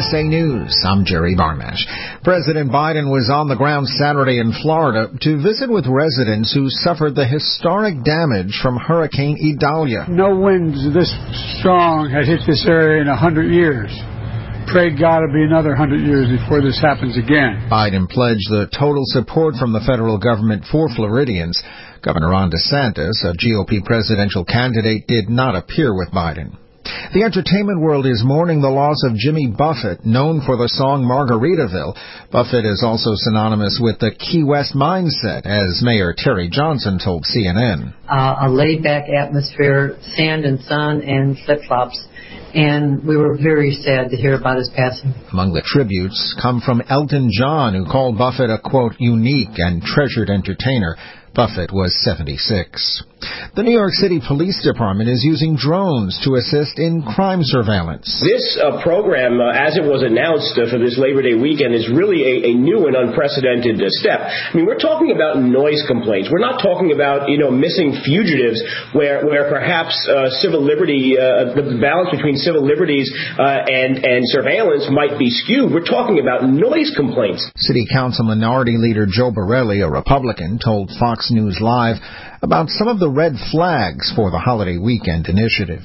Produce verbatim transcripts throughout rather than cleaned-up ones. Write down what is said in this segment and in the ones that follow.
S A News, I'm Jerry Barmash. President Biden was on the ground Saturday in Florida to visit with residents who suffered the historic damage from Hurricane Idalia. No winds this strong had hit this area in a hundred years. Pray God it'll be another hundred years before this happens again. Biden pledged the total support from the federal government for Floridians. Governor Ron DeSantis, a G O P presidential candidate, did not appear with Biden. The entertainment world is mourning the loss of Jimmy Buffett, known for the song Margaritaville. Buffett is also synonymous with the Key West mindset, as Mayor Terry Johnson told C N N. Uh, a laid-back atmosphere, sand and sun and flip-flops. And we were very sad to hear about his passing. Among the tributes come from Elton John, who called Buffett a, quote, unique and treasured entertainer. Buffett was seventy-six. The New York City Police Department is using drones to assist in crime surveillance. This uh, program, uh, as it was announced uh, for this Labor Day weekend, is really a, a new and unprecedented uh, step. I mean, we're talking about noise complaints. We're not talking about, you know, missing fugitives where where perhaps uh, civil liberty, uh, the balance between civil liberties uh, and, and surveillance might be skewed. We're talking about noise complaints. City Council Minority Leader Joe Borelli, a Republican, told Fox News Live about some of the red flags for the holiday weekend initiative.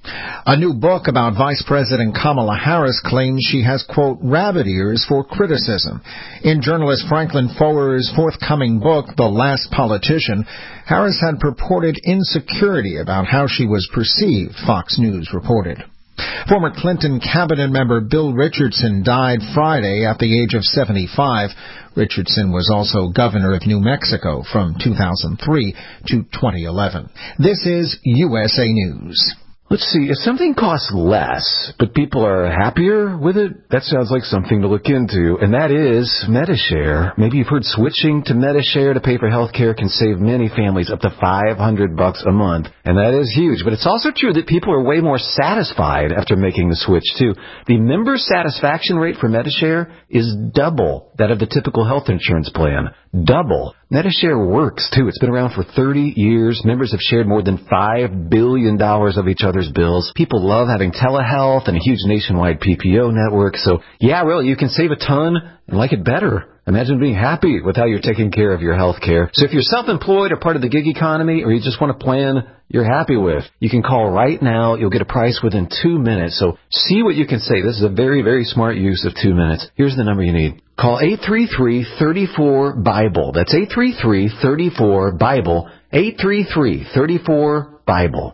A new book about Vice President Kamala Harris claims she has, quote, rabbit ears for criticism. In journalist Franklin Foer's forthcoming book, The Last Politician, Harris had purported insecurity about how she was perceived, Fox News reported. Former Clinton cabinet member Bill Richardson died Friday at the age of seventy-five. Richardson was also governor of New Mexico from two thousand three to twenty eleven. This is U S A News. Let's see, if something costs less, but people are happier with it, that sounds like something to look into, and that is Medi-Share. Maybe you've heard switching to Medi-Share to pay for health care can save many families up to five hundred bucks a month, and that is huge. But it's also true that people are way more satisfied after making the switch, too. The member satisfaction rate for Medi-Share is double that of the typical health insurance plan. Double. Medi-Share works, too. It's been around for thirty years. Members have shared more than five billion dollars of each other's bills. People love having telehealth and a huge nationwide P P O network. So, yeah, really, you can save a ton and like it better. Imagine being happy with how you're taking care of your health care. So if you're self-employed or part of the gig economy, or you just want a plan you're happy with, you can call right now. You'll get a price within two minutes. So see what you can save. This is a very, very smart use of two minutes. Here's the number you need. Call eight three three, three four, BIBLE. That's eight three three, three four, BIBLE. eight three three, three four, BIBLE.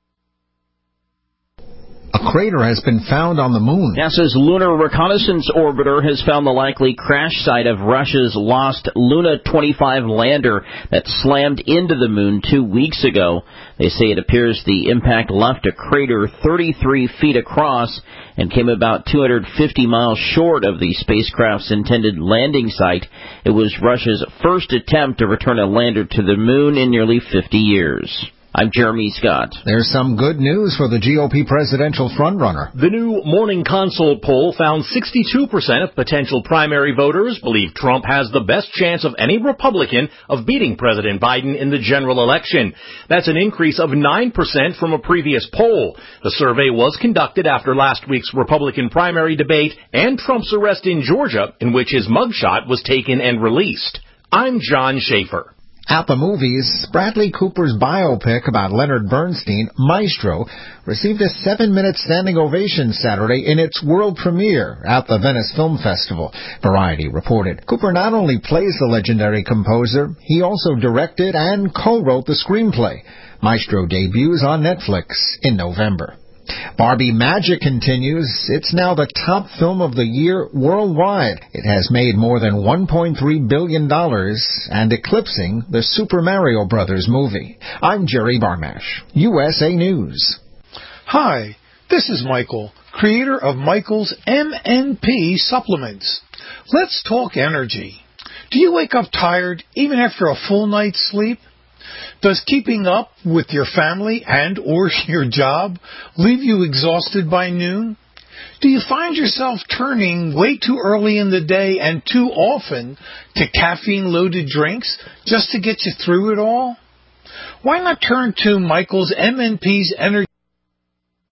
A crater has been found on the moon. NASA's Lunar Reconnaissance Orbiter has found the likely crash site of Russia's lost Luna twenty-five lander that slammed into the moon two weeks ago. They say it appears the impact left a crater thirty-three feet across and came about two hundred fifty miles short of the spacecraft's intended landing site. It was Russia's first attempt to return a lander to the moon in nearly fifty years. I'm Jeremy Scott. There's some good news for the G O P presidential frontrunner. The new Morning Consult poll found sixty-two percent of potential primary voters believe Trump has the best chance of any Republican of beating President Biden in the general election. That's an increase of nine percent from a previous poll. The survey was conducted after last week's Republican primary debate and Trump's arrest in Georgia, in which his mugshot was taken and released. I'm John Schaefer. At the movies, Bradley Cooper's biopic about Leonard Bernstein, Maestro, received a seven-minute standing ovation Saturday in its world premiere at the Venice Film Festival, Variety reported. Cooper not only plays the legendary composer, he also directed and co-wrote the screenplay. Maestro debuts on Netflix in November. Barbie Magic continues. It's now the top film of the year worldwide. It has made more than one point three billion dollars and eclipsing the Super Mario Brothers movie. I'm Jerry Barmash, U S A News. Hi, this is Michael, creator of Michael's M N P supplements. Let's talk energy. Do you wake up tired even after a full night's sleep? Does keeping up with your family and or your job leave you exhausted by noon? Do you find yourself turning way too early in the day and too often to caffeine-loaded drinks just to get you through it all? Why not turn to Michael's M N P's Energy